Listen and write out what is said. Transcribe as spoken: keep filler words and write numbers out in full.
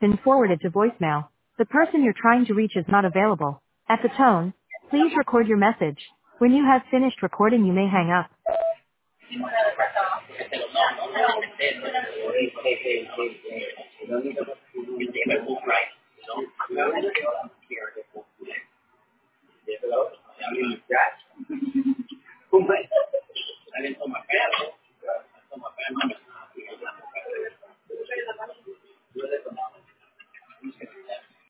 been forwarded to voicemail. The person you're trying to reach is not available. At the tone, please record your message. When you have finished recording, you may hang up.